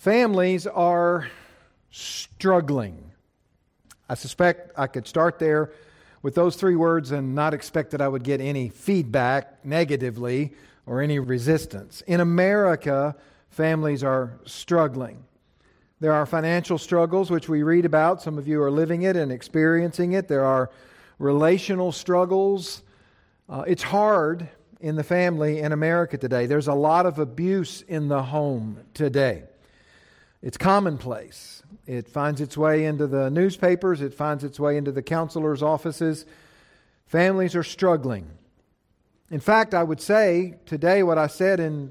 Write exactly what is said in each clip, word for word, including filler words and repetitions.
Families are struggling. I suspect I could start there with those three words and not expect that I would get any feedback negatively or any resistance. In America, families are struggling. There are financial struggles, which we read about. Some of you are living it and experiencing it. There are relational struggles. Uh, it's hard in the family in America today. There's a lot of abuse in the home today. It's commonplace. It finds its way into the newspapers. It finds its way into the counselors' offices. Families are struggling. In fact, I would say today what I said in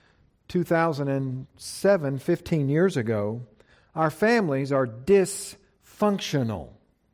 two thousand seven, fifteen years ago, our families are dysfunctional.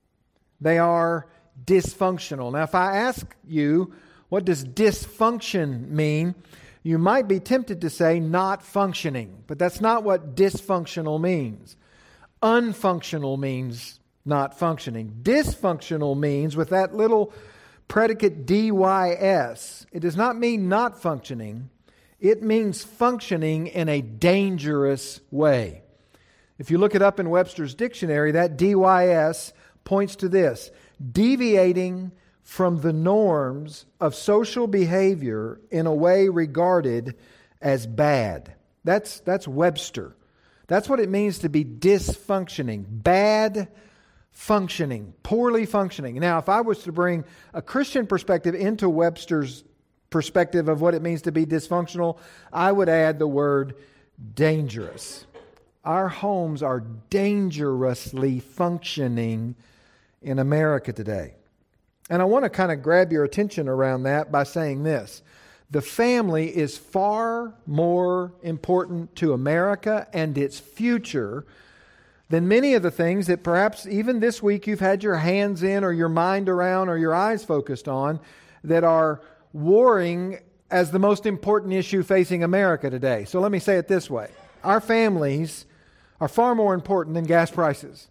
They are dysfunctional. Now, if I ask you, what does dysfunction mean? You might be tempted to say not functioning, but that's not what dysfunctional means. Unfunctional means not functioning. Dysfunctional means, with that little predicate D Y S, it does not mean not functioning. It means functioning in a dangerous way. If you look it up in Webster's dictionary, that D Y S points to this: deviating from the norms of social behavior in a way regarded as bad. That's, that's Webster. That's what it means to be dysfunctioning, bad functioning, poorly functioning. Now, if I was to bring a Christian perspective into Webster's perspective of what it means to be dysfunctional, I would add the word dangerous. Our homes are dangerously functioning in America today. And I want to kind of grab your attention around that by saying this: the family is far more important to America and its future than many of the things that perhaps even this week you've had your hands in or your mind around or your eyes focused on that are warring as the most important issue facing America today. So let me say it this way: our families are far more important than gas prices.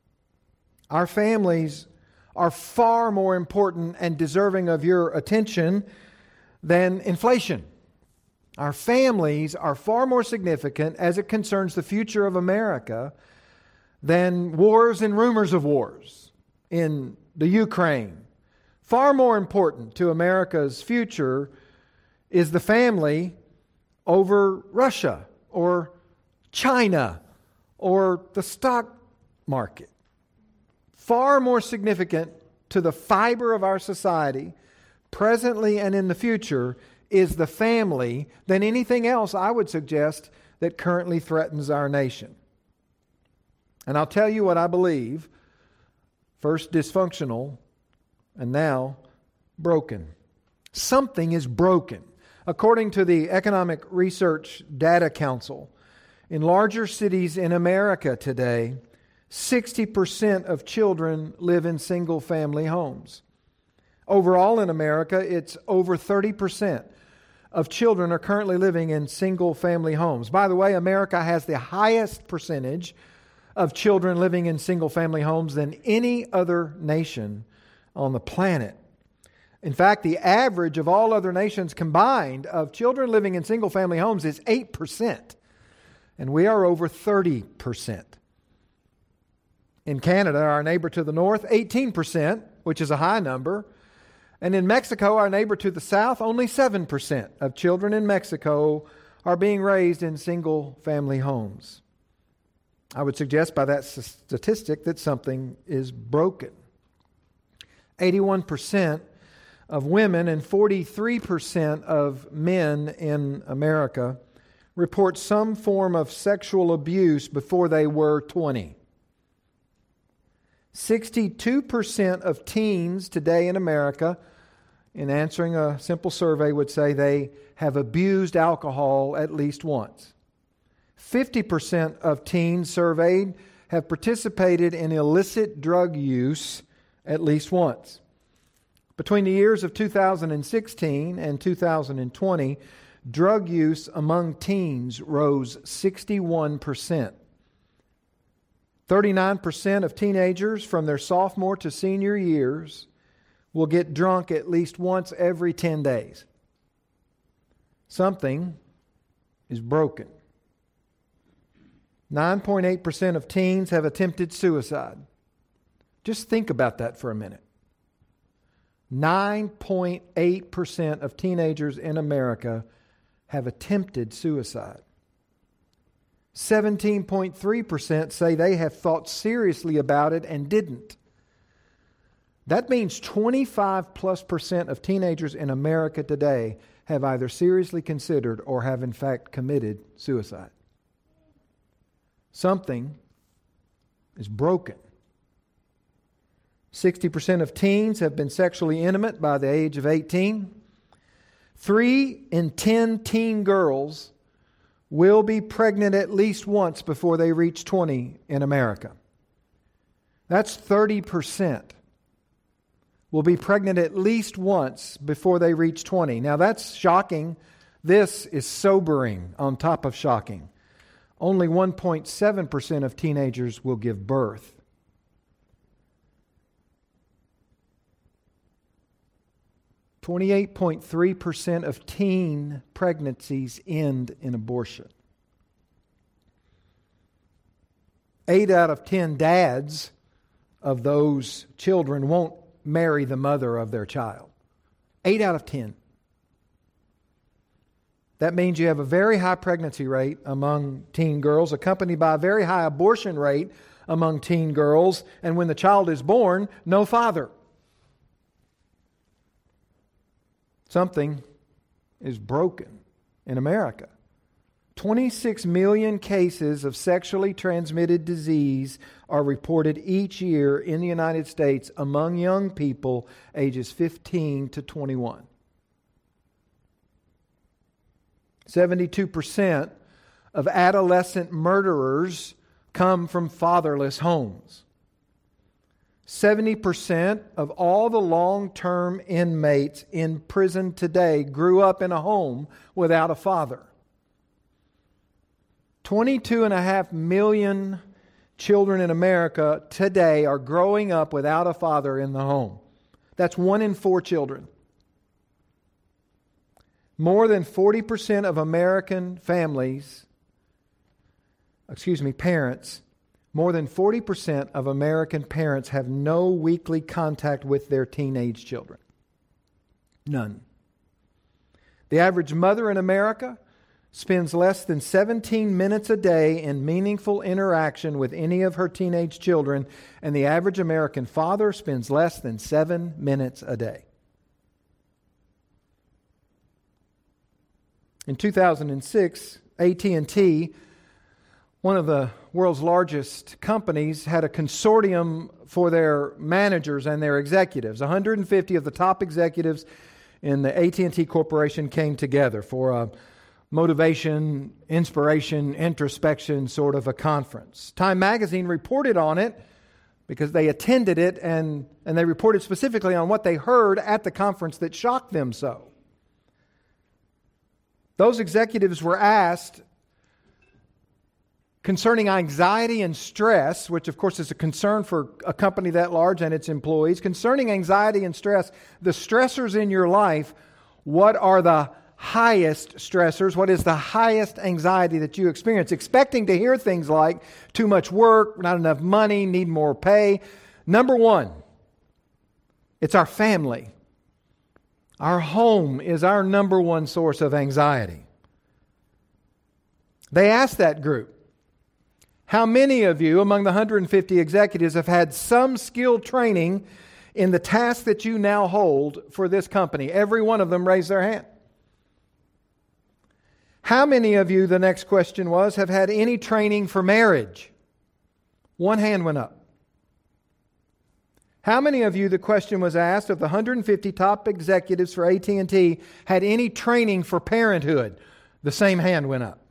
Our families are far more important and deserving of your attention than inflation. Our families are far more significant as it concerns the future of America than wars and rumors of wars in the Ukraine. Far more important to America's future is the family over Russia or China or the stock market. Far more significant to the fiber of our society, presently and in the future, is the family than anything else, I would suggest, that currently threatens our nation. And I'll tell you what I believe: first dysfunctional, and now broken. Something is broken. According to the Economic Research Data Council, in larger cities in America today, sixty percent of children live in single-family homes. Overall in America, it's over thirty percent of children are currently living in single-family homes. By the way, America has the highest percentage of children living in single-family homes than any other nation on the planet. In fact, the average of all other nations combined of children living in single-family homes is eight percent, and we are over thirty percent. In Canada, our neighbor to the north, eighteen percent, which is a high number. And in Mexico, our neighbor to the south, only seven percent of children in Mexico are being raised in single-family homes. I would suggest by that statistic that something is broken. eighty-one percent of women and forty-three percent of men in America report some form of sexual abuse before they were twenty. sixty-two percent of teens today in America, in answering a simple survey, would say they have abused alcohol at least once. fifty percent of teens surveyed have participated in illicit drug use at least once. Between the years of two thousand sixteen and two thousand twenty, drug use among teens rose sixty-one percent. thirty-nine percent of teenagers from their sophomore to senior years will get drunk at least once every ten days. Something is broken. nine point eight percent of teens have attempted suicide. Just think about that for a minute. nine point eight percent of teenagers in America have attempted suicide. seventeen point three percent say they have thought seriously about it and didn't. That means twenty-five plus percent of teenagers in America today have either seriously considered or have in fact committed suicide. Something is broken. sixty percent of teens have been sexually intimate by the age of eighteen. Three in ten teen girls will be pregnant at least once before they reach twenty in America. That's thirty percent. Will be pregnant at least once before they reach twenty. Now that's shocking. This is sobering on top of shocking. Only one point seven percent of teenagers will give birth. twenty-eight point three percent of teen pregnancies end in abortion. Eight out of ten dads of those children won't marry the mother of their child. Eight out of ten. That means you have a very high pregnancy rate among teen girls, accompanied by a very high abortion rate among teen girls, and when the child is born, no father. Something is broken in America. twenty-six million cases of sexually transmitted disease are reported each year in the United States among young people ages fifteen to twenty-one. seventy-two percent of adolescent murderers come from fatherless homes. seventy percent of all the long-term inmates in prison today grew up in a home without a father. twenty-two and a half million children in America today are growing up without a father in the home. That's one in four children. More than forty percent of American families, excuse me, parents, more than forty percent of American parents have no weekly contact with their teenage children. None. The average mother in America spends less than seventeen minutes a day in meaningful interaction with any of her teenage children, and the average American father spends less than seven minutes a day. In two thousand six, A T and T, one of the world's largest companies, had a consortium for their managers and their executives. one hundred fifty of the top executives in the A T and T Corporation came together for a motivation, inspiration, introspection sort of a conference. Time Magazine reported on it because they attended it, and, and they reported specifically on what they heard at the conference that shocked them so. Those executives were asked concerning anxiety and stress, which of course is a concern for a company that large and its employees. Concerning anxiety and stress, the stressors in your life, what are the highest stressors? What is the highest anxiety that you experience? Expecting to hear things like too much work, not enough money, need more pay. Number one, it's our family. Our home is our number one source of anxiety. They asked that group, how many of you among the one hundred fifty executives have had some skill training in the task that you now hold for this company? Every one of them raised their hand. How many of you, the next question was, have had any training for marriage? One hand went up. How many of you, the question was asked, of the one hundred fifty top executives for A T and T, had any training for parenthood? The same hand went up.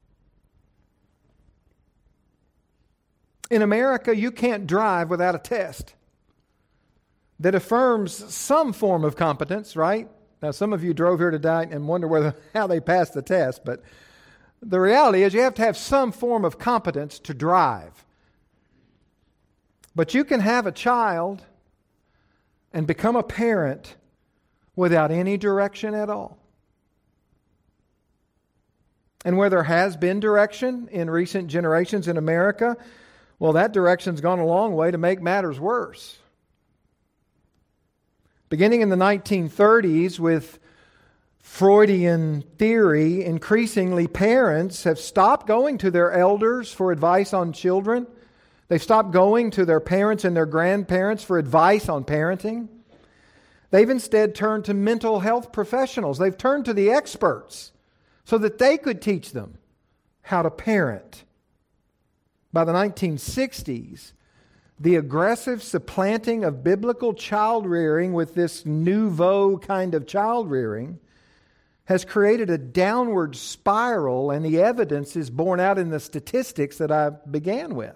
In America, you can't drive without a test that affirms some form of competence, right? Now, some of you drove here tonight and wonder whether how they passed the test, but the reality is you have to have some form of competence to drive. But you can have a child and become a parent without any direction at all. And where there has been direction in recent generations in America, well, that direction's gone a long way to make matters worse. Beginning in the nineteen thirties with Freudian theory, increasingly parents have stopped going to their elders for advice on children. They've stopped going to their parents and their grandparents for advice on parenting. They've instead turned to mental health professionals. They've turned to the experts so that they could teach them how to parent. By the nineteen sixties, the aggressive supplanting of biblical child rearing with this nouveau kind of child rearing has created a downward spiral, and the evidence is borne out in the statistics that I began with.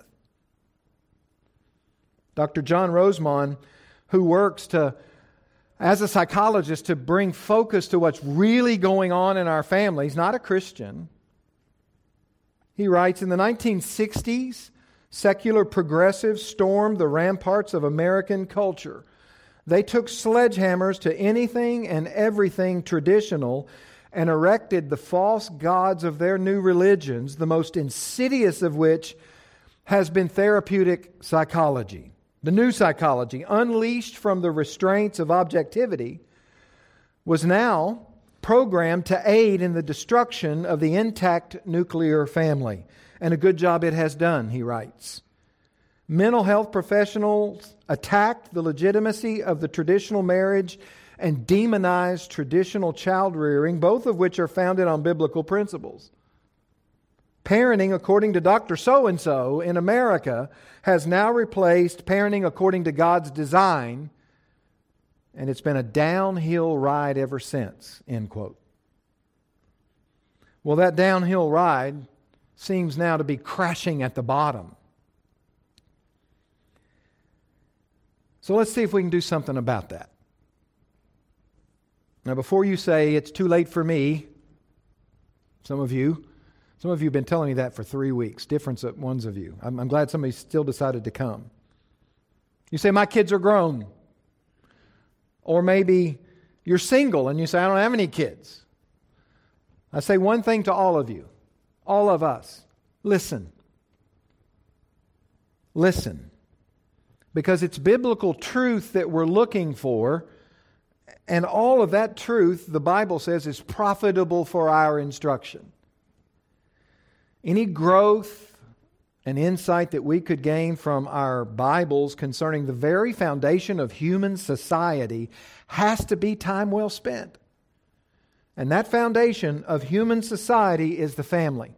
Doctor John Rosemond, who works to, as a psychologist, to bring focus to what's really going on in our families, not a Christian. He writes, in the nineteen sixties, secular progressives stormed the ramparts of American culture. They took sledgehammers to anything and everything traditional and erected the false gods of their new religions, the most insidious of which has been therapeutic psychology. The new psychology, unleashed from the restraints of objectivity, was now programmed to aid in the destruction of the intact nuclear family. And a good job it has done, he writes. Mental health professionals attacked the legitimacy of the traditional marriage and demonized traditional child rearing, both of which are founded on biblical principles. Parenting, according to Doctor So-and-so in America, has now replaced parenting according to God's design, and it's been a downhill ride ever since, end quote. Well, that downhill ride seems now to be crashing at the bottom. So let's see if we can do something about that. Now, before you say it's too late for me, some of you, some of you have been telling me that for three weeks, different ones of you. I'm, I'm glad somebody still decided to come. You say, my kids are grown. Or maybe you're single and you say, I don't have any kids. I say one thing to all of you, all of us. Listen. Listen. Because it's biblical truth that we're looking for, and all of that truth, the Bible says, is profitable for our instruction. Any growth and insight that we could gain from our Bibles concerning the very foundation of human society has to be time well spent. And that foundation of human society is the family.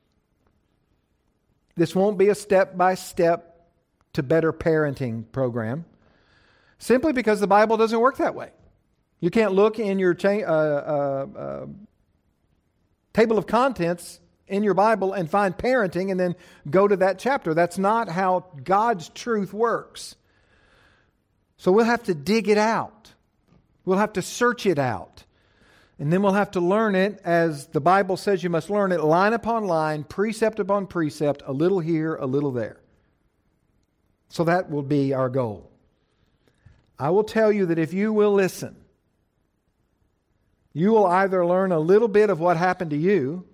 This won't be a step-by-step to better parenting program, simply because the Bible doesn't work that way. You can't look in your cha- uh, uh, uh, table of contents in your Bible and find parenting and then go to that chapter. That's not how God's truth works. So we'll have to dig it out. We'll have to search it out. And then we'll have to learn it as the Bible says you must learn it, line upon line, precept upon precept, a little here, a little there. So that will be our goal. I will tell you that if you will listen, you will either learn a little bit of what happened to you,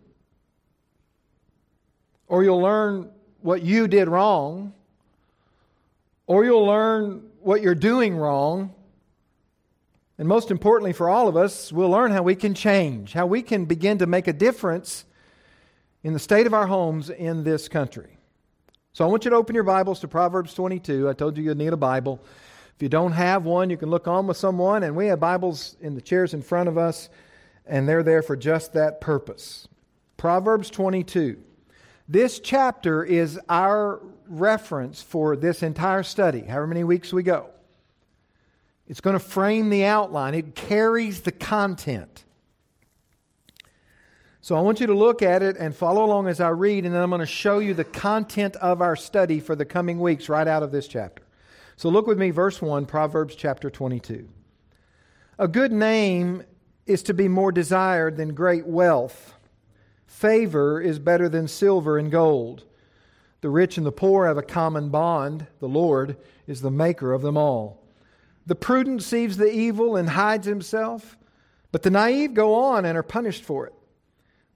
or you'll learn what you did wrong, or you'll learn what you're doing wrong. And most importantly for all of us, we'll learn how we can change, how we can begin to make a difference in the state of our homes in this country. So I want you to open your Bibles to Proverbs twenty-two. I told you you'd need a Bible. If you don't have one, you can look on with someone, and we have Bibles in the chairs in front of us, and they're there for just that purpose. Proverbs twenty-two. This chapter is our reference for this entire study, however many weeks we go. It's going to frame the outline. It carries the content. So I want you to look at it and follow along as I read, and then I'm going to show you the content of our study for the coming weeks right out of this chapter. So look with me, verse one, Proverbs chapter twenty-two. A good name is to be more desired than great wealth. Favor is better than silver and gold. The rich and the poor have a common bond. The Lord is the maker of them all. The prudent sees the evil and hides himself, but the naive go on and are punished for it.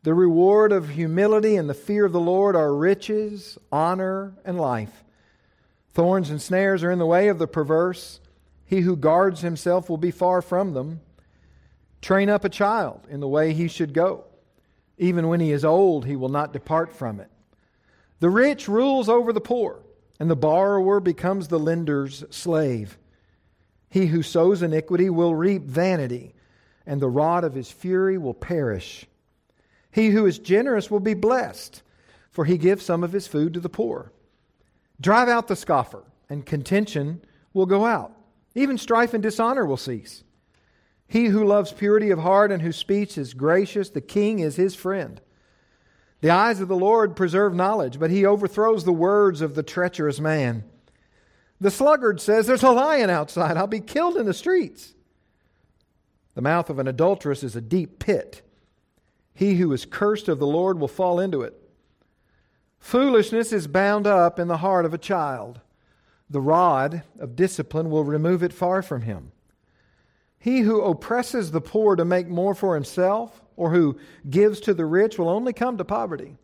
The reward of humility and the fear of the Lord are riches, honor, and life. Thorns and snares are in the way of the perverse. He who guards himself will be far from them. Train up a child in the way he should go. Even when he is old, he will not depart from it. The rich rules over the poor, and the borrower becomes the lender's slave. He who sows iniquity will reap vanity, and the rod of his fury will perish. He who is generous will be blessed, for he gives some of his food to the poor. Drive out the scoffer, and contention will go out. Even strife and dishonor will cease. He who loves purity of heart and whose speech is gracious, the king is his friend. The eyes of the Lord preserve knowledge, but he overthrows the words of the treacherous man. The sluggard says, "There's a lion outside. I'll be killed in the streets." The mouth of an adulteress is a deep pit. He who is cursed of the Lord will fall into it. Foolishness is bound up in the heart of a child. The rod of discipline will remove it far from him. He who oppresses the poor to make more for himself, or who gives to the rich, will only come to poverty.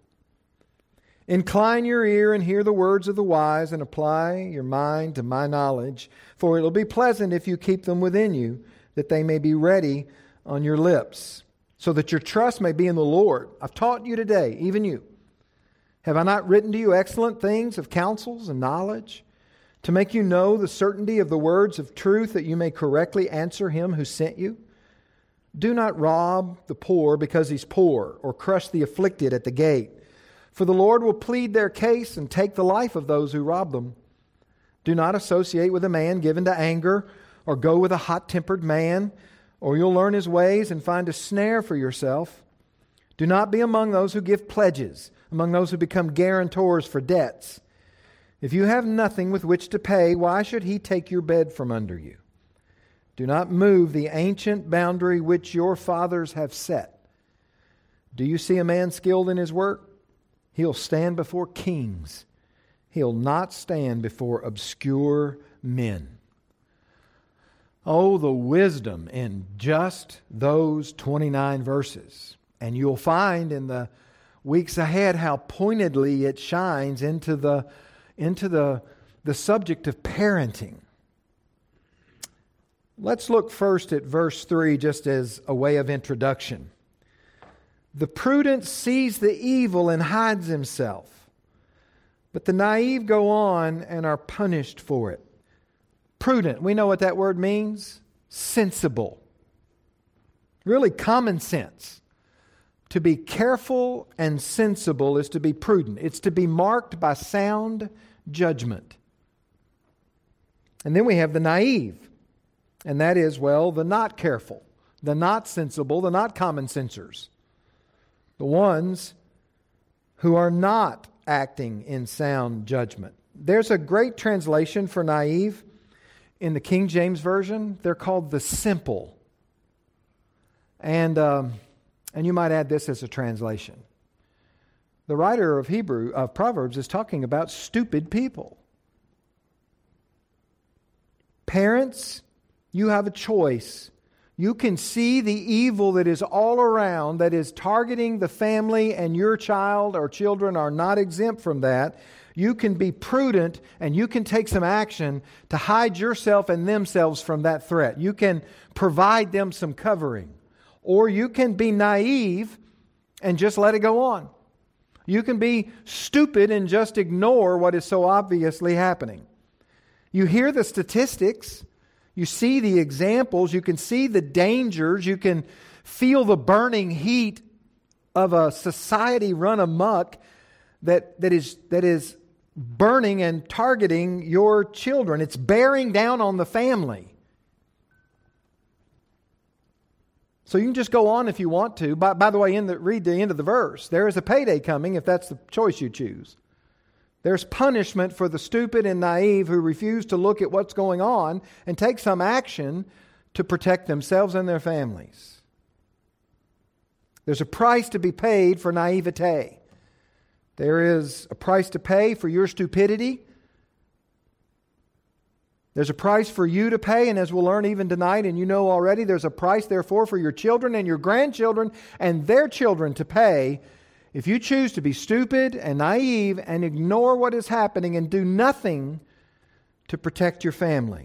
Incline your ear and hear the words of the wise, and apply your mind to my knowledge, for it will be pleasant if you keep them within you, that they may be ready on your lips, so that your trust may be in the Lord. I've taught you today, even you. Have I not written to you excellent things of counsels and knowledge, to make you know the certainty of the words of truth, that you may correctly answer him who sent you? Do not rob the poor because he's poor, or crush the afflicted at the gate. For the Lord will plead their case and take the life of those who rob them. Do not associate with a man given to anger, or go with a hot-tempered man, or you'll learn his ways and find a snare for yourself. Do not be among those who give pledges, among those who become guarantors for debts. If you have nothing with which to pay, why should he take your bed from under you? Do not move the ancient boundary which your fathers have set. Do you see a man skilled in his work? He'll stand before kings. He'll not stand before obscure men. Oh, the wisdom in just those twenty-nine verses. And you'll find in the weeks ahead how pointedly it shines into the, into the, the subject of parenting. Let's look first at verse three just as a way of introduction. The prudent sees the evil and hides himself, but the naive go on and are punished for it. Prudent, we know what that word means. Sensible. Really common sense. To be careful and sensible is to be prudent. It's to be marked by sound judgment. And then we have the naive. And that is, well, the not careful, the not sensible, the not common sensors. The ones who are not acting in sound judgment. There's a great translation for naive in the King James Version. They're called the simple. And, um, and you might add this as a translation. The writer of Hebrew, of Proverbs, is talking about stupid people. Parents, you have a choice. You can see the evil that is all around, that is targeting the family, and your child or children are not exempt from that. You can be prudent and you can take some action to hide yourself and themselves from that threat. You can provide them some covering. Or you can be naive and just let it go on. You can be stupid and just ignore what is so obviously happening. You hear the statistics. You see the examples, you can see the dangers, you can feel the burning heat of a society run amok that, that is, that is burning and targeting your children. It's bearing down on the family. So you can just go on if you want to. By, by the way, in the, read the end of the verse. There is a payday coming if that's the choice you choose. There's punishment for the stupid and naive who refuse to look at what's going on and take some action to protect themselves and their families. There's a price to be paid for naivete. There is a price to pay for your stupidity. There's a price for you to pay, and as we'll learn even tonight, and you know already, there's a price, therefore, for your children and your grandchildren and their children to pay if you choose to be stupid and naive and ignore what is happening and do nothing to protect your family.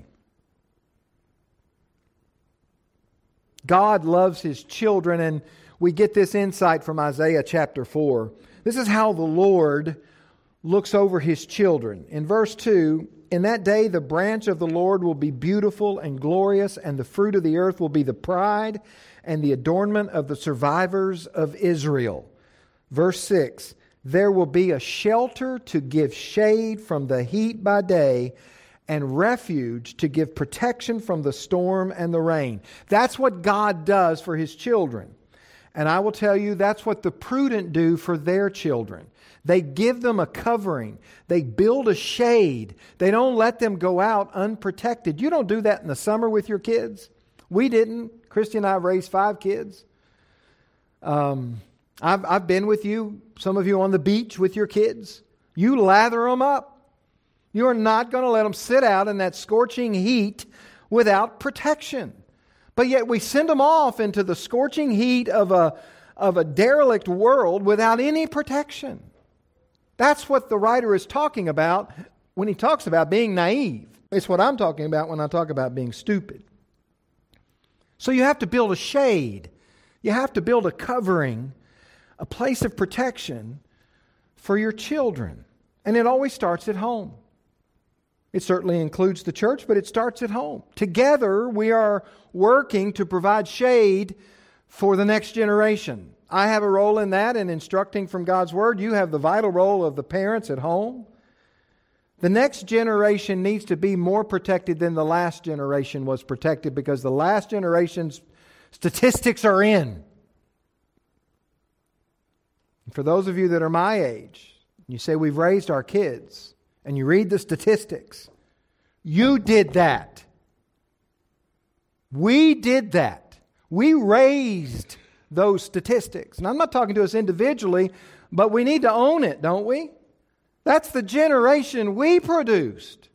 God loves His children, and we get this insight from Isaiah chapter four. This is how the Lord looks over His children. In verse two, in that day the branch of the Lord will be beautiful and glorious, and the fruit of the earth will be the pride and the adornment of the survivors of Israel. Verse six, there will be a shelter to give shade from the heat by day, and refuge to give protection from the storm and the rain. That's what God does for His children. And I will tell you, that's what the prudent do for their children. They give them a covering. They build a shade. They don't let them go out unprotected. You don't do that in the summer with your kids. We didn't. Christy and I have raised five kids. Um, I've, I've been with you, some of you on the beach with your kids. You lather them up. You are not going to let them sit out in that scorching heat without protection. But yet we send them off into the scorching heat of a, of a derelict world without any protection. That's what the writer is talking about when he talks about being naive. It's what I'm talking about when I talk about being stupid. So you have to build a shade. You have to build a covering, a place of protection for your children. And it always starts at home. It certainly includes the church, but it starts at home. Together, we are working to provide shade for the next generation. I have a role in that in instructing from God's Word. You have the vital role of the parents at home. The next generation needs to be more protected than the last generation was protected, because the last generation's statistics are in. And for those of you that are my age, you say we've raised our kids, and you read the statistics. You did that. We did that. We raised those statistics. And I'm not talking to us individually, but we need to own it, don't we? That's the generation we produced.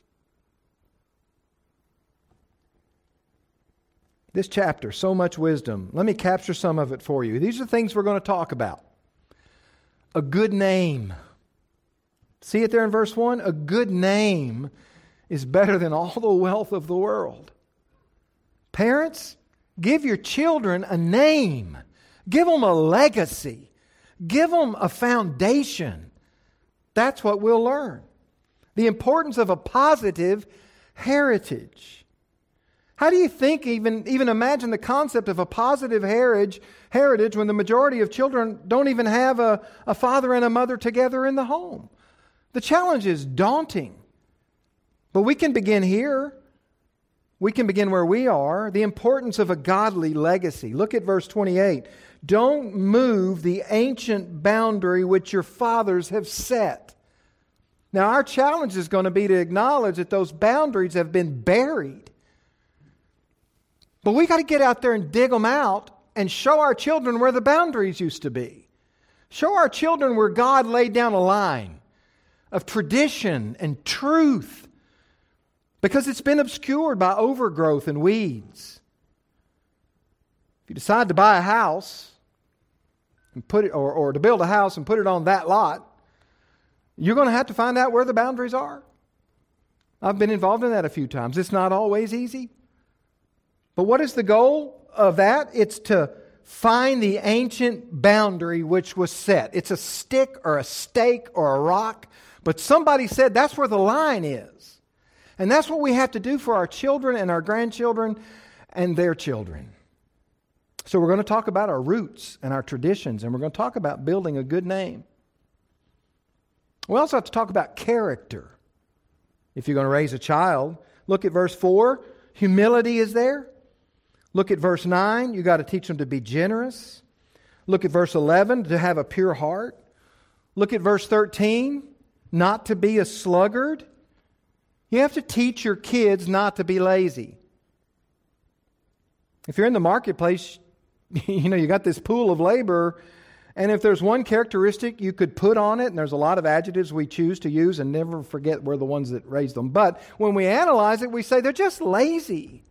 This chapter, so much wisdom. Let me capture some of it for you. These are things we're going to talk about. A good name. See it there in verse one? A good name is better than all the wealth of the world. Parents, give your children a name. Give them a legacy. Give them a foundation. That's what we'll learn. The importance of a positive heritage. How do you think, even, even imagine the concept of a positive heritage, heritage when the majority of children don't even have a, a father and a mother together in the home? The challenge is daunting. But we can begin here. We can begin where we are. The importance of a godly legacy. Look at verse twenty-eight. Don't move the ancient boundary which your fathers have set. Now, our challenge is going to be to acknowledge that those boundaries have been buried. But we got to get out there and dig them out and show our children where the boundaries used to be. Show our children where God laid down a line of tradition and truth, because it's been obscured by overgrowth and weeds. If you decide to buy a house and put it, or, or to build a house and put it on that lot, you're going to have to find out where the boundaries are. I've been involved in that a few times. It's not always easy. But what is the goal of that? It's to find the ancient boundary which was set. It's a stick or a stake or a rock, but somebody said that's where the line is. And that's what we have to do for our children and our grandchildren and their children. So we're going to talk about our roots and our traditions, and we're going to talk about building a good name. We also have to talk about character. If you're going to raise a child, look at verse four. Humility is there. Look at verse nine. You've got to teach them to be generous. Look at verse eleven, to have a pure heart. Look at verse thirteen, not to be a sluggard. You have to teach your kids not to be lazy. If you're in the marketplace, you know, you got this pool of labor, And if there's one characteristic you could put on it, and there's a lot of adjectives we choose to use and never forget we're the ones that raised them, but when we analyze it, we say they're just lazy.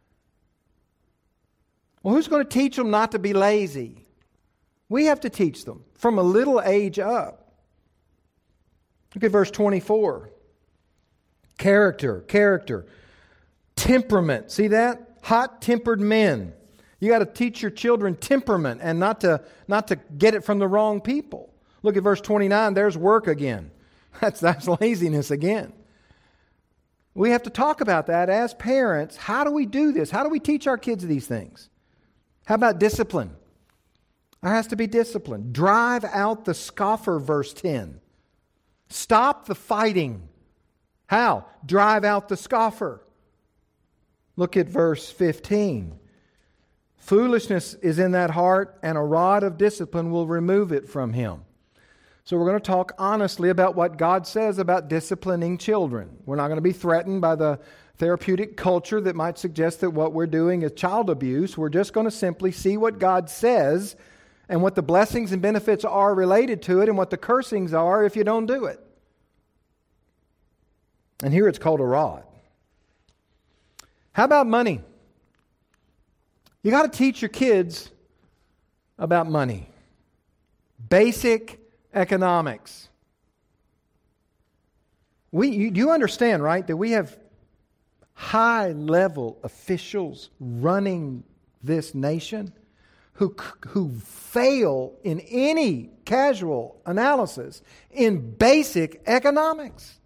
Well, who's going to teach them not to be lazy? We have to teach them from a little age up. Look at verse twenty-four. Character, character. Temperament. See that? Hot-tempered men. You got to teach your children temperament and not to, not to get it from the wrong people. Look at verse twenty-nine. There's work again. That's, that's laziness again. We have to talk about that as parents. How do we do this? How do we teach our kids these things? How about discipline? There has to be discipline. Drive out the scoffer, verse ten. Stop the fighting. How? Drive out the scoffer. Look at verse fifteen. Foolishness is in that heart, and a rod of discipline will remove it from him. So we're going to talk honestly about what God says about disciplining children. We're not going to be threatened by the therapeutic culture that might suggest that what we're doing is child abuse. We're just going to simply see what God says and what the blessings and benefits are related to it and what the cursings are if you don't do it. And here it's called a rod. How about money? You got to teach your kids about money. Basic economics. We, you, you understand, right, that we have high-level officials running this nation who, who fail in any casual analysis in basic economics.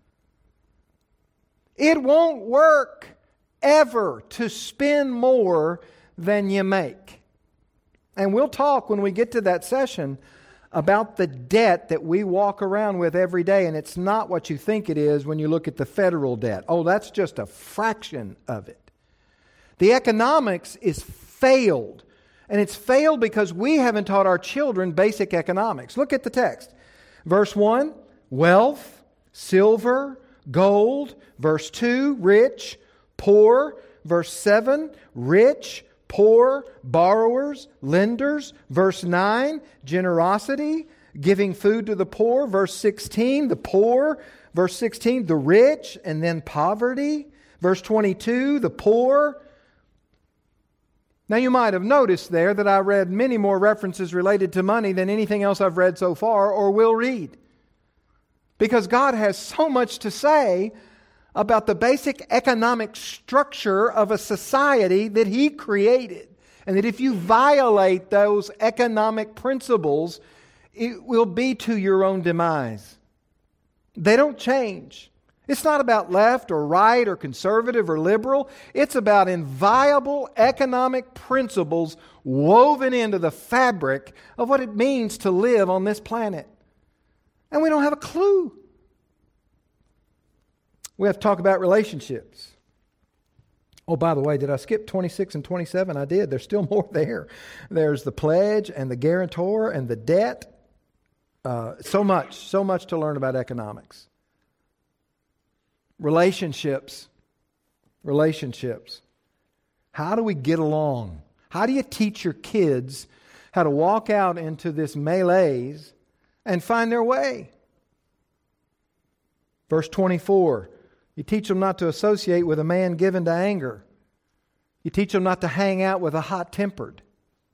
It won't work ever to spend more than you make. And we'll talk when we get to that session about the debt that we walk around with every day, and it's not what you think it is when you look at the federal debt. Oh, that's just a fraction of it. The economics is failed, and it's failed because we haven't taught our children basic economics. Look at the text. Verse one, wealth, silver, gold. Verse two, rich, poor. Verse seven, rich, poor, borrowers, lenders. Verse nine, generosity, giving food to the poor. Verse sixteen, the poor. Verse sixteen, the rich, and then poverty. Verse twenty-two, the poor. Now you might have noticed there that I read many more references related to money than anything else I've read so far or will read. Because God has so much to say about the basic economic structure of a society that He created. And that if you violate those economic principles, it will be to your own demise. They don't change. It's not about left or right or conservative or liberal. It's about inviolable economic principles woven into the fabric of what it means to live on this planet. And we don't have a clue. We have to talk about relationships. Oh, by the way, did I skip twenty-six and twenty-seven? I did. There's still more there. There's the pledge and the guarantor and the debt. Uh, so much, so much to learn about economics. Relationships. Relationships. How do we get along? How do you teach your kids how to walk out into this malaise and find their way? Verse twenty-four. You teach them not to associate with a man given to anger. You teach them not to hang out with a hot-tempered.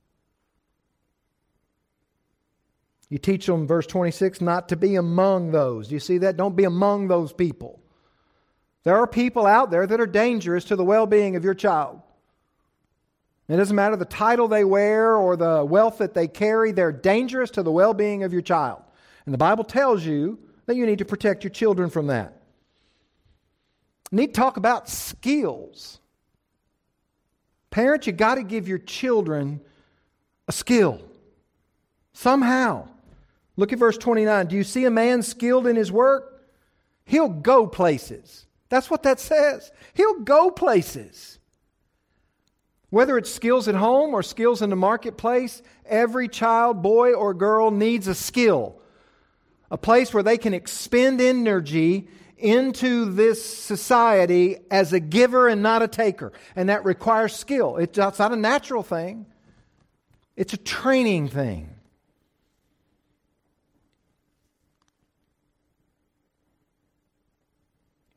You teach them, verse twenty-six, not to be among those. Do you see that? Don't be among those people. There are people out there that are dangerous to the well-being of your child. It doesn't matter the title they wear or the wealth that they carry. They're dangerous to the well-being of your child. And the Bible tells you that you need to protect your children from that. You need to talk about skills. Parents, you got to give your children a skill. Somehow. Look at verse twenty-nine. Do you see a man skilled in his work? He'll go places. That's what that says. He'll go places. Whether it's skills at home or skills in the marketplace, every child, boy or girl, needs a skill. A place where they can expend energy into this society as a giver and not a taker. And that requires skill. It's not a natural thing. It's a training thing.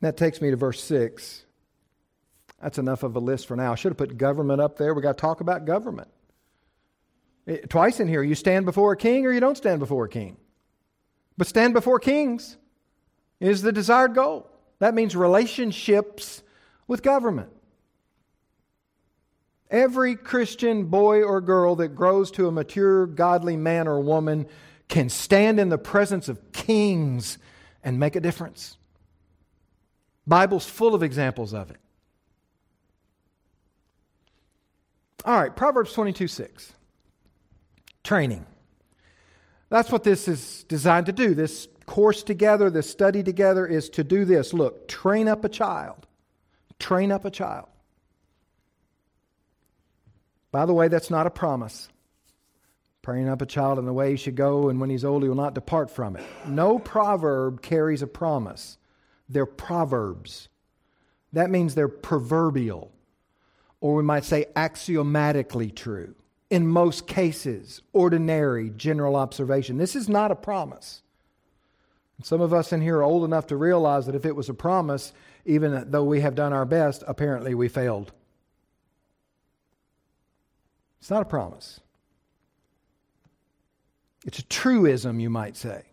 That takes me to verse six. That's enough of a list for now. I should have put government up there. We've got to talk about government. It, twice in here, you stand before a king or you don't stand before a king. But stand before kings is the desired goal. That means relationships with government. Every Christian boy or girl that grows to a mature, godly man or woman can stand in the presence of kings and make a difference. Bible's full of examples of it. All right, Proverbs twenty-two six. Training. That's what this is designed to do. This course together, this study together is to do this. Look, train up a child. Train up a child. By the way, that's not a promise. Train up a child in the way he should go, and when he's old, he will not depart from it. No proverb carries a promise. They're proverbs. That means they're proverbial, or we might say axiomatically true. In most cases, ordinary, general observation. This is not a promise. Some of us in here are old enough to realize that if it was a promise, even though we have done our best, apparently we failed. It's not a promise. It's a truism, you might say.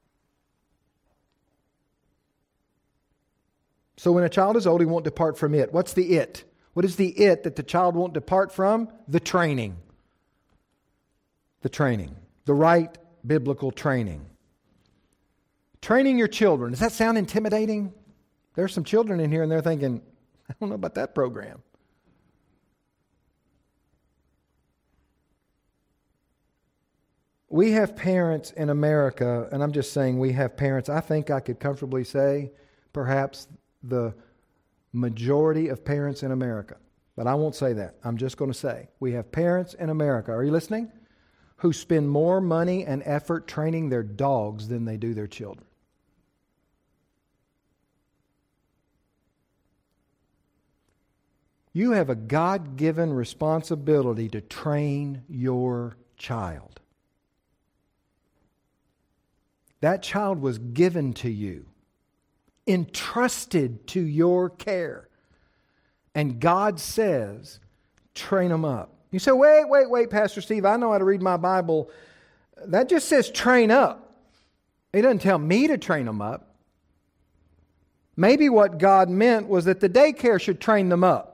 So when a child is old, he won't depart from it. What's the it? What is the it that the child won't depart from? The training. The training. The right biblical training. Training your children. Does that sound intimidating? There's some children in here and they're thinking, I don't know about that program. We have parents in America, and I'm just saying we have parents, I think I could comfortably say perhaps the majority of parents in America. But I won't say that. I'm just going to say we have parents in America, are you listening? Who spend more money and effort training their dogs than they do their children. You have a God-given responsibility to train your child. That child was given to you, entrusted to your care. And God says, train them up. You say, wait, wait, wait, Pastor Steve, I know how to read my Bible. That just says train up. It doesn't tell me to train them up. Maybe what God meant was that the daycare should train them up.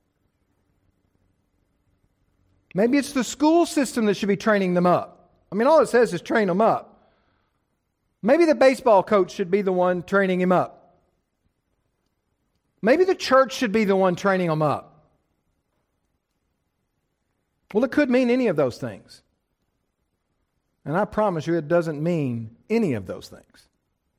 Maybe it's the school system that should be training them up. I mean, all it says is train them up. Maybe the baseball coach should be the one training him up. Maybe the church should be the one training them up. Well, it could mean any of those things. And I promise you it doesn't mean any of those things.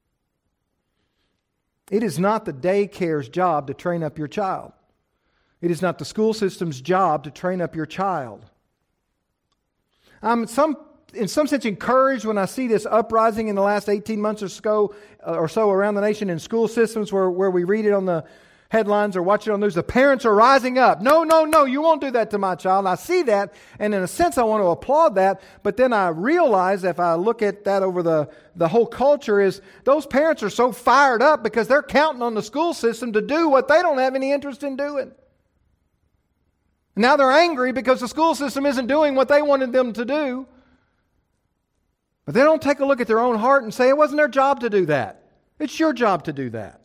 It is not the daycare's job to train up your child. It is not the school system's job to train up your child. I'm some, in some sense encouraged when I see this uprising in the last eighteen months or so, or so around the nation in school systems where, where we read it on the headlines or watch it on the news. The parents are rising up. No, no, no, you won't do that to my child. I see that, and in a sense I want to applaud that, but then I realize if I look at that over the, the whole culture is those parents are so fired up because they're counting on the school system to do what they don't have any interest in doing. Now they're angry because the school system isn't doing what they wanted them to do. But they don't take a look at their own heart and say, it wasn't their job to do that. It's your job to do that.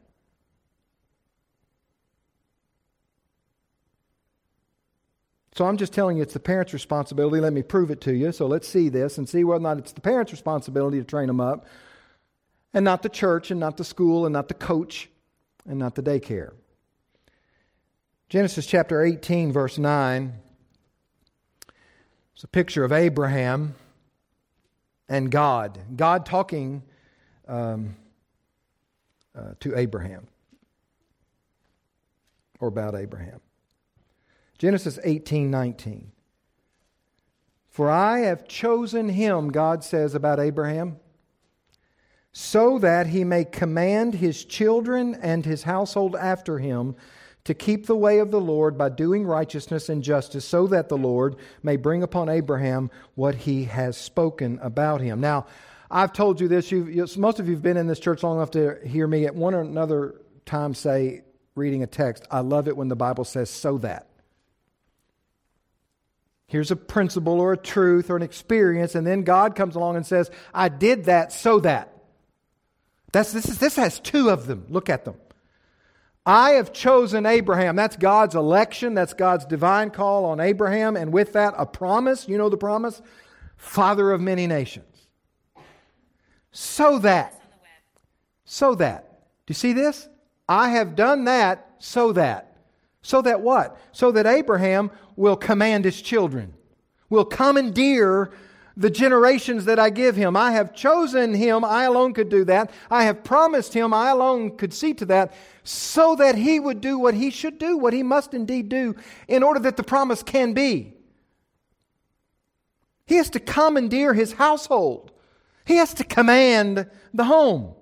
So I'm just telling you it's the parent's responsibility. Let me prove it to you. So let's see this and see whether or not it's the parent's responsibility to train them up, and not the church, and not the school, and not the coach, and not the daycare. Genesis chapter eighteen, verse nine. It's a picture of Abraham and God. God talking um, uh, to Abraham, or about Abraham. Genesis eighteen nineteen. For I have chosen him, God says about Abraham, so that he may command his children and his household after him to keep the way of the Lord by doing righteousness and justice, so that the Lord may bring upon Abraham what he has spoken about him. Now, I've told you this. You've, most of you have been in this church long enough to hear me at one or another time say, reading a text, I love it when the Bible says, so that. Here's a principle or a truth or an experience, and then God comes along and says, I did that so that. That's, this, is, this has two of them. Look at them. I have chosen Abraham. That's God's election. That's God's divine call on Abraham. And with that, a promise. You know the promise? Father of many nations. So that. So that. Do you see this? I have done that so that. So that what? So that Abraham will command his children. Will commandeer the generations that I give him. I have chosen him. I alone could do that. I have promised him. I alone could see to that. So that he would do what he should do. What he must indeed do in order that the promise can be. He has to commandeer his household. He has to command the home.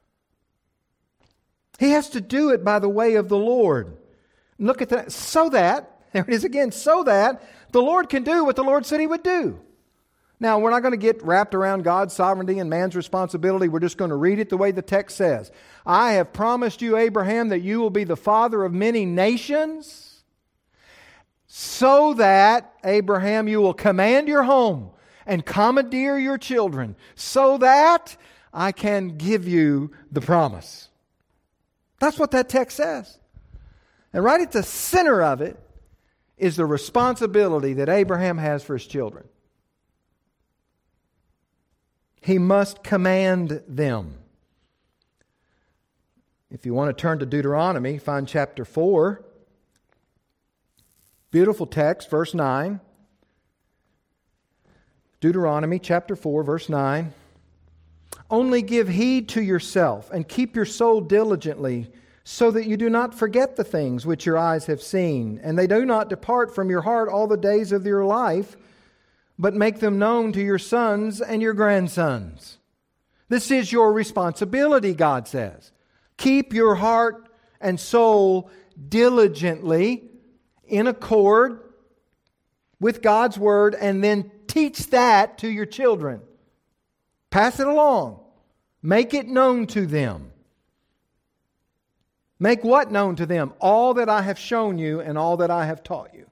He has to do it by the way of the Lord. Look at that. So that, there it is again, so that the Lord can do what the Lord said He would do. Now, we're not going to get wrapped around God's sovereignty and man's responsibility. We're just going to read it the way the text says. I have promised you, Abraham, that you will be the father of many nations, so that, Abraham, you will command your home and commandeer your children, so that I can give you the promise. That's what that text says. And right at the center of it is the responsibility that Abraham has for his children. He must command them. If you want to turn to Deuteronomy, find chapter four. Beautiful text, verse nine. Deuteronomy chapter four, verse nine. Only give heed to yourself and keep your soul diligently, so that you do not forget the things which your eyes have seen, and they do not depart from your heart all the days of your life, but make them known to your sons and your grandsons. This is your responsibility, God says. Keep your heart and soul diligently in accord with God's Word, and then teach that to your children. Pass it along. Make it known to them. Make what known to them? All that I have shown you and all that I have taught you.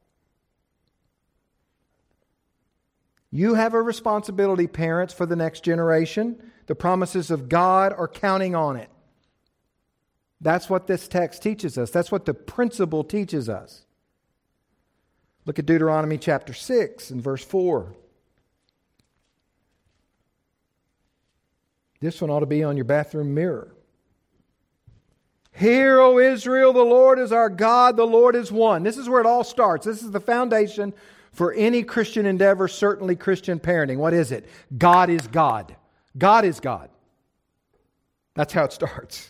You have a responsibility, parents, for the next generation. The promises of God are counting on it. That's what this text teaches us. That's what the principle teaches us. Look at Deuteronomy chapter six and verse four. This one ought to be on your bathroom mirror. Hear, O Israel, the Lord is our God, the Lord is one. This is where it all starts. This is the foundation for any Christian endeavor, certainly Christian parenting. What is it? God is God. God is God. That's how it starts.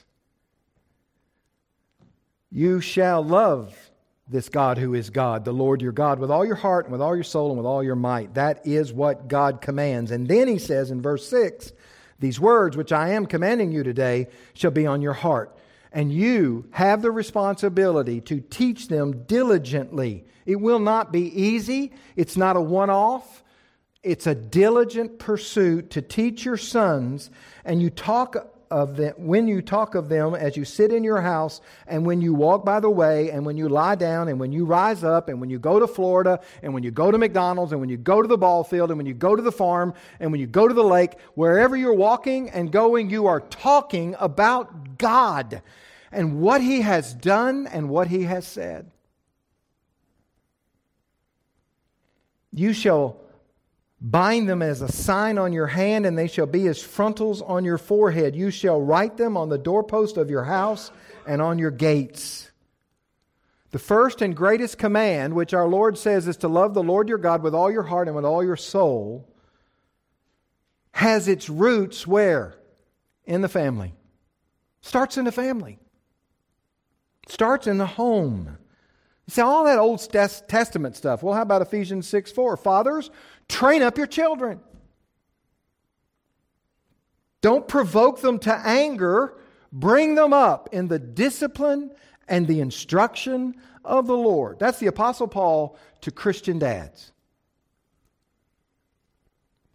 You shall love this God who is God, the Lord your God, with all your heart and with all your soul and with all your might. That is what God commands. And then He says in verse six, these words which I am commanding you today shall be on your heart. And you have the responsibility to teach them diligently. It will not be easy. It's not a one-off. It's a diligent pursuit to teach your sons. And you talk of them, when you talk of them as you sit in your house, and when you walk by the way, and when you lie down, and when you rise up, and when you go to Florida, and when you go to McDonald's, and when you go to the ball field, and when you go to the farm, and when you go to the lake, wherever you're walking and going, you are talking about God and what He has done and what He has said. You shall bind them as a sign on your hand, and they shall be as frontals on your forehead. You shall write them on the doorpost of your house and on your gates. The first and greatest command, which our Lord says is to love the Lord your God with all your heart and with all your soul, has its roots where? In the family. Starts in the family. Starts in the home. You see, all that Old Testament stuff. Well, how about Ephesians six four? Fathers, train up your children. Don't provoke them to anger. Bring them up in the discipline and the instruction of the Lord. That's the Apostle Paul to Christian dads.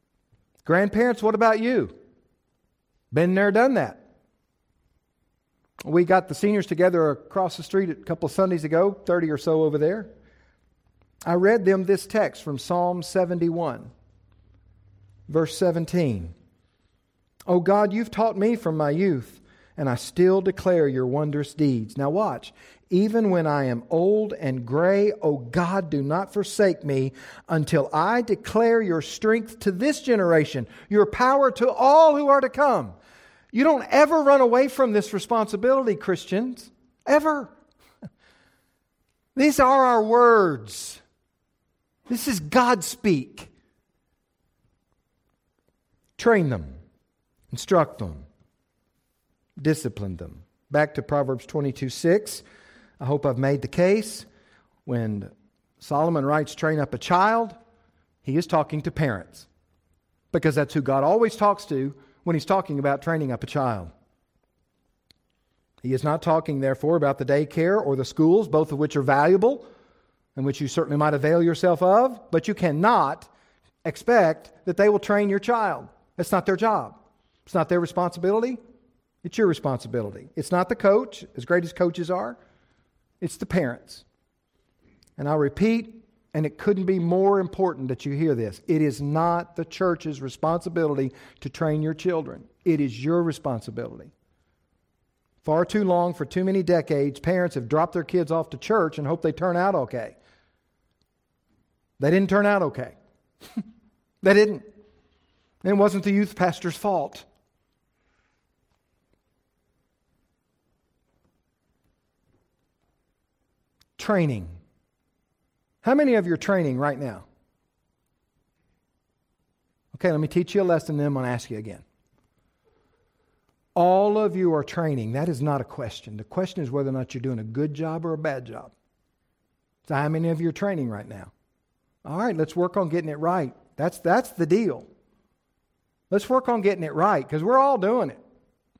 Grandparents, what about you? Been there, done that. We got the seniors together across the street a couple of Sundays ago, thirty or so over there. I read them this text from Psalm seventy-one, verse seventeen. "O God, you've taught me from my youth, and I still declare your wondrous deeds." Now watch. "Even when I am old and gray, O God, do not forsake me until I declare your strength to this generation, your power to all who are to come." You don't ever run away from this responsibility, Christians. Ever. These are our words. This is God speak. Train them. Instruct them. Discipline them. Back to Proverbs twenty-two six. I hope I've made the case. When Solomon writes, "Train up a child," he is talking to parents. Because that's who God always talks to when He's talking about training up a child. He is not talking, therefore, about the daycare or the schools, both of which are valuable, and which you certainly might avail yourself of, but you cannot expect that they will train your child. That's not their job. It's not their responsibility. It's your responsibility. It's not the coach, as great as coaches are. It's the parents. And I'll repeat, and it couldn't be more important that you hear this. It is not the church's responsibility to train your children. It is your responsibility. Far too long, for too many decades, parents have dropped their kids off to church and hope they turn out okay. They didn't turn out okay. They didn't. And it wasn't the youth pastor's fault. Training. How many of you are training right now? Okay, let me teach you a lesson, then I'm going to ask you again. All of you are training. That is not a question. The question is whether or not you're doing a good job or a bad job. So how many of you are training right now? All right, let's work on getting it right. That's, that's the deal. Let's work on getting it right, because we're all doing it.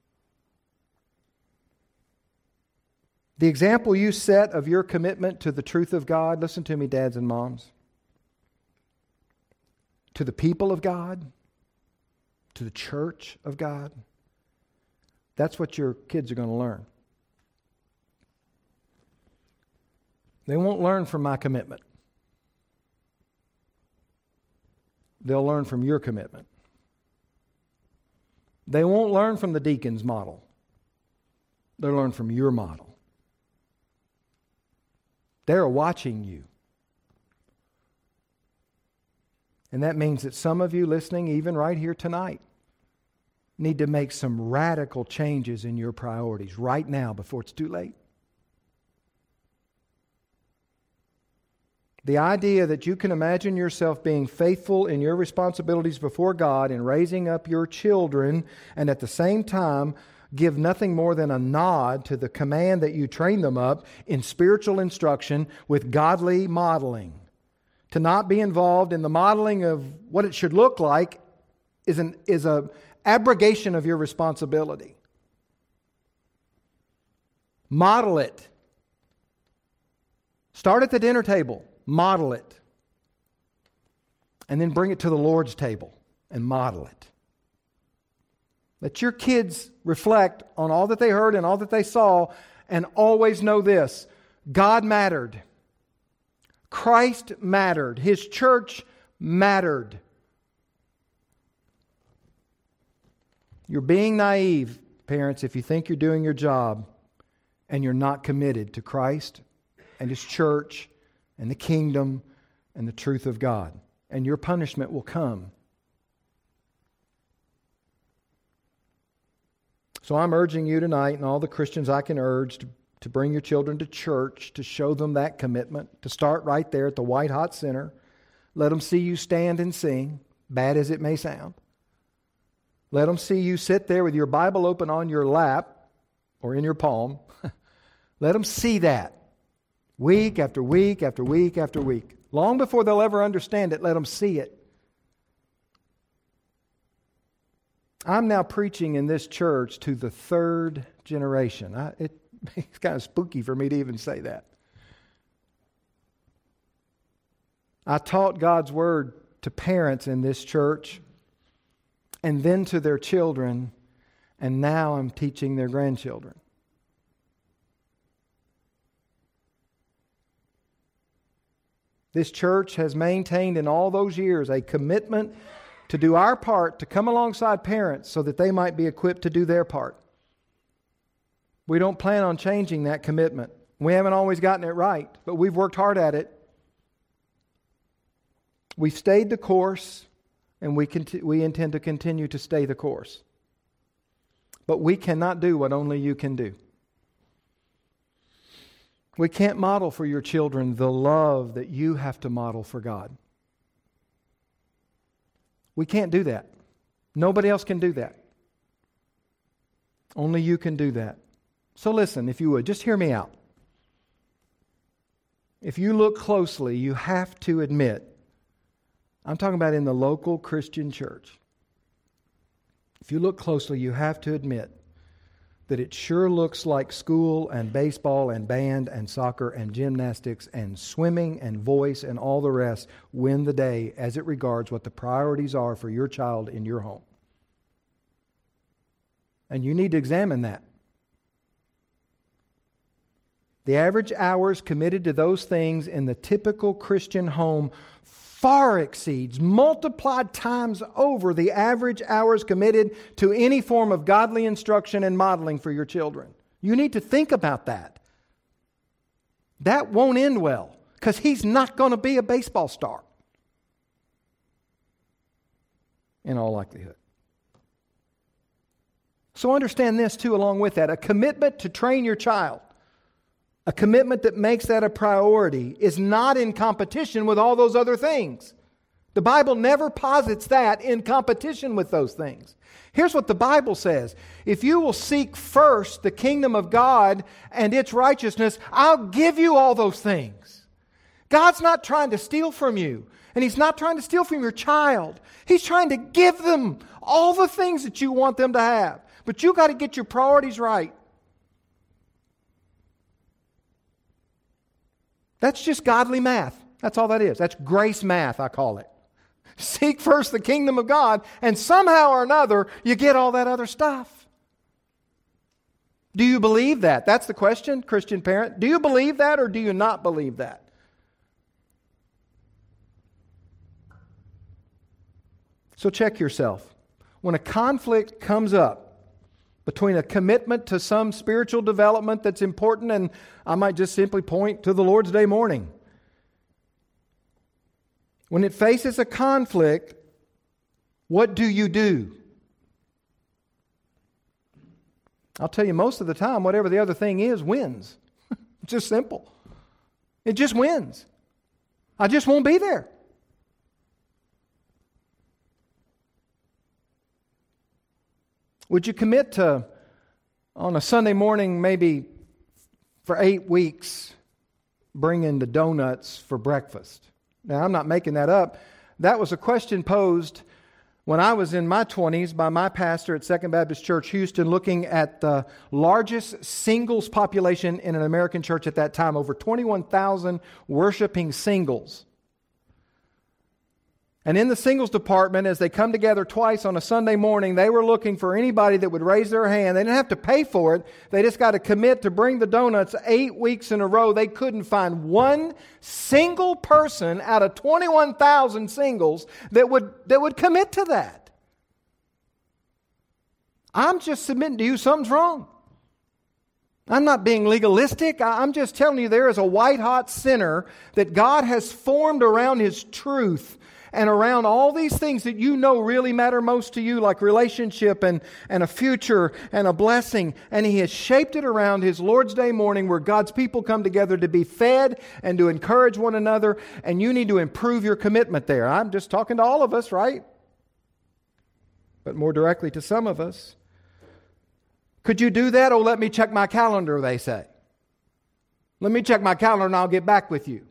The example you set of your commitment to the truth of God, listen to me, dads and moms, to the people of God, to the church of God, that's what your kids are going to learn. They won't learn from my commitment. They'll learn from your commitment. They won't learn from the deacon's model. They'll learn from your model. They're watching you. And that means that some of you listening, even right here tonight, need to make some radical changes in your priorities right now before it's too late. The idea that you can imagine yourself being faithful in your responsibilities before God in raising up your children and at the same time give nothing more than a nod to the command that you train them up in spiritual instruction with godly modeling. To not be involved in the modeling of what it should look like is an is a abrogation of your responsibility. Model it. Start at the dinner table. Model it. And then bring it to the Lord's table and model it. Let your kids reflect on all that they heard and all that they saw, and always know this: God mattered. Christ mattered. His church mattered. You're being naive, parents, if you think you're doing your job and you're not committed to Christ and His church and the kingdom and the truth of God. And your punishment will come. So I'm urging you tonight, and all the Christians I can urge, to, to bring your children to church, to show them that commitment, to start right there at the White Hot Center. Let them see you stand and sing, bad as it may sound. Let them see you sit there with your Bible open on your lap or in your palm. Let them see that week after week after week after week. Long before they'll ever understand it, let them see it. I'm now preaching in this church to the third generation. I, it, it's kind of spooky for me to even say that. I taught God's Word to parents in this church, and then to their children, and now I'm teaching their grandchildren. This church has maintained in all those years a commitment to do our part, to come alongside parents so that they might be equipped to do their part. We don't plan on changing that commitment. We haven't always gotten it right, but we've worked hard at it. We've stayed the course, and we conti- we intend to continue to stay the course. But we cannot do what only you can do. We can't model for your children the love that you have to model for God. We can't do that. Nobody else can do that. Only you can do that. So listen, if you would, just hear me out. If you look closely, you have to admit, I'm talking about in the local Christian church. If you look closely, you have to admit that it sure looks like school and baseball and band and soccer and gymnastics and swimming and voice and all the rest win the day as it regards what the priorities are for your child in your home. And you need to examine that. The average hours committed to those things in the typical Christian home far exceeds, multiplied times over, the average hours committed to any form of godly instruction and modeling for your children. You need to think about that. That won't end well, because he's not going to be a baseball star, in all likelihood. So understand this too along with that. A commitment to train your child, a commitment that makes that a priority, is not in competition with all those other things. The Bible never posits that in competition with those things. Here's what the Bible says. If you will seek first the kingdom of God and its righteousness, I'll give you all those things. God's not trying to steal from you, and He's not trying to steal from your child. He's trying to give them all the things that you want them to have. But you've got to get your priorities right. That's just godly math. That's all that is. That's grace math, I call it. Seek first the kingdom of God, and somehow or another, you get all that other stuff. Do you believe that? That's the question, Christian parent. Do you believe that, or do you not believe that? So check yourself. When a conflict comes up between a commitment to some spiritual development that's important, and I might just simply point to the Lord's Day morning. When it faces a conflict, what do you do? I'll tell you, most of the time, whatever the other thing is, wins. It's just simple. It just wins. I just won't be there. Would you commit to, on a Sunday morning, maybe for eight weeks, bringing the donuts for breakfast? Now, I'm not making that up. That was a question posed when I was in my twenties by my pastor at Second Baptist Church, Houston, looking at the largest singles population in an American church at that time, over twenty-one thousand worshiping singles. And in the singles department, as they come together twice on a Sunday morning, they were looking for anybody that would raise their hand. They didn't have to pay for it. They just got to commit to bring the donuts eight weeks in a row. They couldn't find one single person out of twenty-one thousand singles that would, that would commit to that. I'm just submitting to you something's wrong. I'm not being legalistic. I'm just telling you there is a white-hot sinner that God has formed around His truth and around all these things that you know really matter most to you, like relationship and, and a future and a blessing. And He has shaped it around His Lord's Day morning, where God's people come together to be fed and to encourage one another. And you need to improve your commitment there. I'm just talking to all of us, right? But more directly to some of us. Could you do that? Oh, let me check my calendar, they say. Let me check my calendar and I'll get back with you.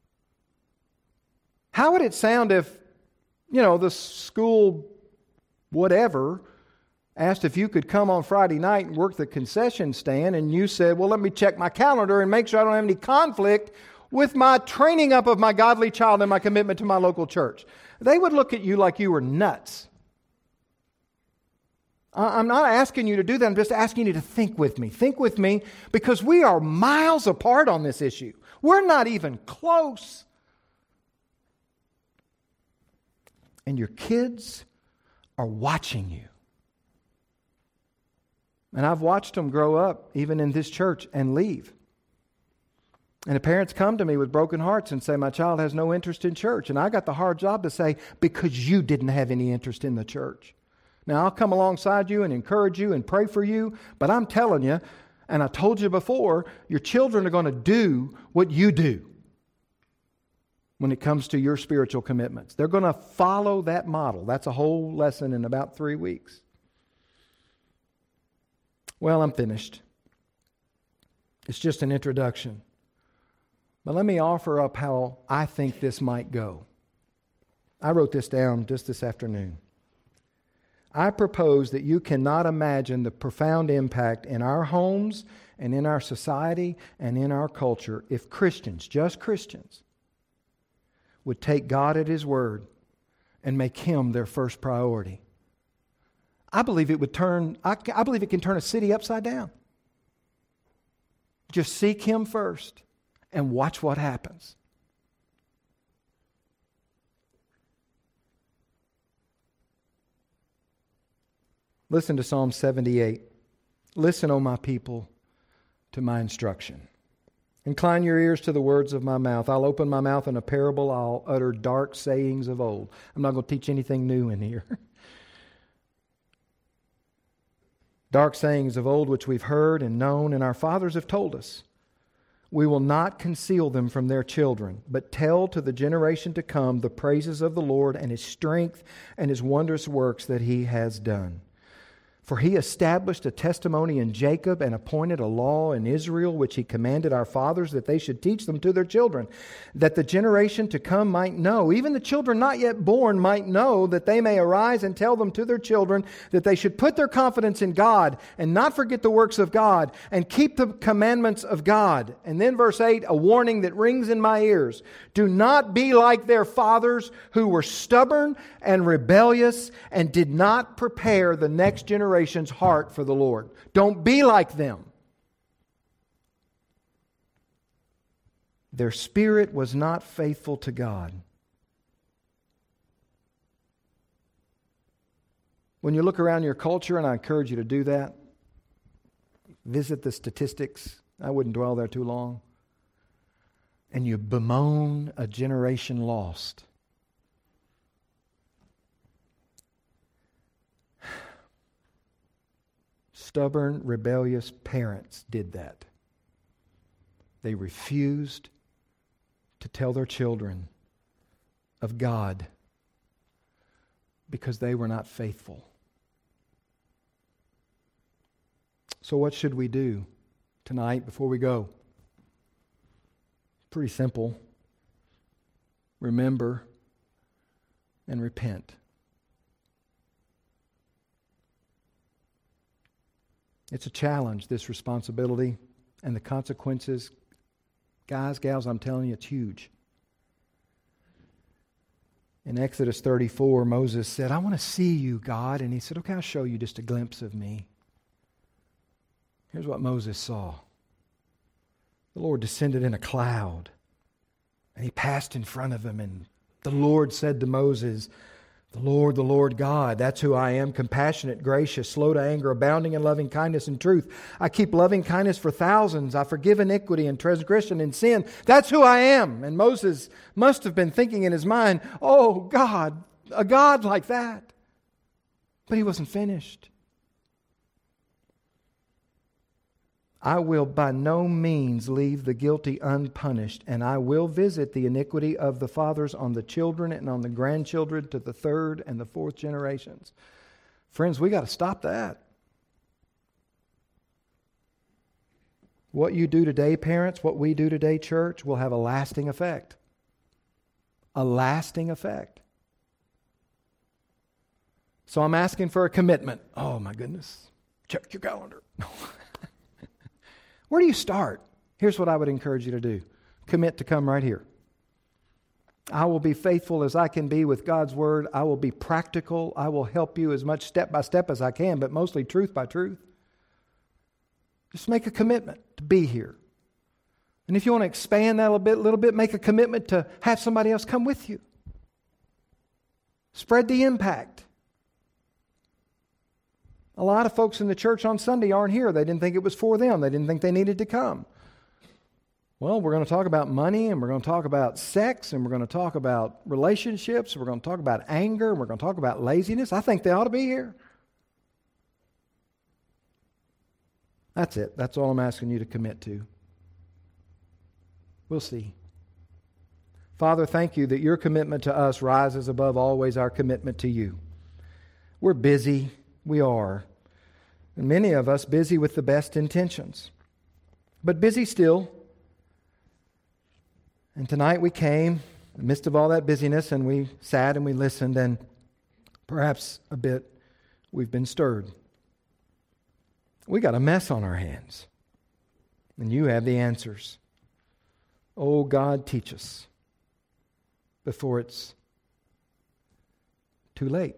How would it sound if, you know, the school whatever asked if you could come on Friday night and work the concession stand, and you said, well, let me check my calendar and make sure I don't have any conflict with my training up of my godly child and my commitment to my local church? They would look at you like you were nuts. I'm not asking you to do that. I'm just asking you to think with me. Think with me, because we are miles apart on this issue. We're not even close. And your kids are watching you. And I've watched them grow up, even in this church, and leave. And the parents come to me with broken hearts and say, my child has no interest in church. And I got the hard job to say, because you didn't have any interest in the church. Now, I'll come alongside you and encourage you and pray for you, but I'm telling you, and I told you before, your children are going to do what you do when it comes to your spiritual commitments. They're going to follow that model. That's a whole lesson in about three weeks. Well, I'm finished. It's just an introduction. But let me offer up how I think this might go. I wrote this down just this afternoon. I propose that you cannot imagine the profound impact in our homes and in our society and in our culture if Christians, just Christians, would take God at His word and make Him their first priority. I believe it would turn, I, I believe it can turn a city upside down. Just seek Him first and watch what happens. Listen to Psalm seventy-eight. Listen, O my people, to my instruction. Incline your ears to the words of my mouth. I'll open my mouth in a parable. I'll utter dark sayings of old. I'm not going to teach anything new in here. Dark sayings of old which we've heard and known and our fathers have told us. We will not conceal them from their children, but tell to the generation to come the praises of the Lord and His strength and His wondrous works that He has done. For He established a testimony in Jacob and appointed a law in Israel, which He commanded our fathers that they should teach them to their children, that the generation to come might know, even the children not yet born might know, that they may arise and tell them to their children, that they should put their confidence in God and not forget the works of God and keep the commandments of God. And then verse eight, a warning that rings in my ears. Do not be like their fathers who were stubborn and rebellious and did not prepare the next generation heart for the Lord. Don't be like them. Their spirit was not faithful to God. When you look around your culture, and I encourage you to do that, visit the statistics. I wouldn't dwell there too long. And you bemoan a generation lost. Stubborn, rebellious parents did that. They refused to tell their children of God because they were not faithful. So what should we do tonight before we go? Pretty simple. Remember and repent. It's a challenge, this responsibility and the consequences. Guys, gals, I'm telling you, it's huge. In Exodus thirty-four, Moses said, I want to see you, God. And He said, okay, I'll show you just a glimpse of me. Here's what Moses saw. The Lord descended in a cloud, and He passed in front of him. And the Lord said to Moses, the Lord, the Lord God, that's who I am, compassionate, gracious, slow to anger, abounding in loving kindness and truth. I keep loving kindness for thousands. I forgive iniquity and transgression and sin. That's who I am. And Moses must have been thinking in his mind, oh God, a God like that. But he wasn't finished. I will by no means leave the guilty unpunished, and I will visit the iniquity of the fathers on the children and on the grandchildren to the third and the fourth generations. Friends, we got to stop that. What you do today, parents, what we do today, church, will have a lasting effect. A lasting effect. So I'm asking for a commitment. Oh my goodness. Check your calendar. Where do you start? Here's what I would encourage you to do. Commit to come right here. I will be faithful as I can be with God's Word. I will be practical. I will help you as much step by step as I can, but mostly truth by truth. Just make a commitment to be here. And if you want to expand that a little bit, little bit, make a commitment to have somebody else come with you. Spread the impact. A lot of folks in the church on Sunday aren't here. They didn't think it was for them. They didn't think they needed to come. Well, we're going to talk about money, and we're going to talk about sex, and we're going to talk about relationships, we're going to talk about anger, and we're going to talk about laziness. I think they ought to be here. That's it. That's all I'm asking you to commit to. We'll see. Father, thank you that your commitment to us rises above always our commitment to you. We're busy. We are. And many of us busy with the best intentions. But busy still. And tonight we came in the midst of all that busyness, and we sat and we listened, and perhaps a bit we've been stirred. We got a mess on our hands. And you have the answers. Oh God, teach us before it's too late.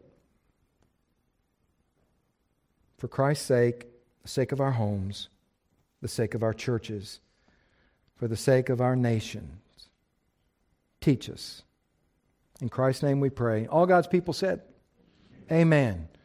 For Christ's sake, the sake of our homes, the sake of our churches, for the sake of our nations, teach us. In Christ's name we pray. All God's people said, Amen.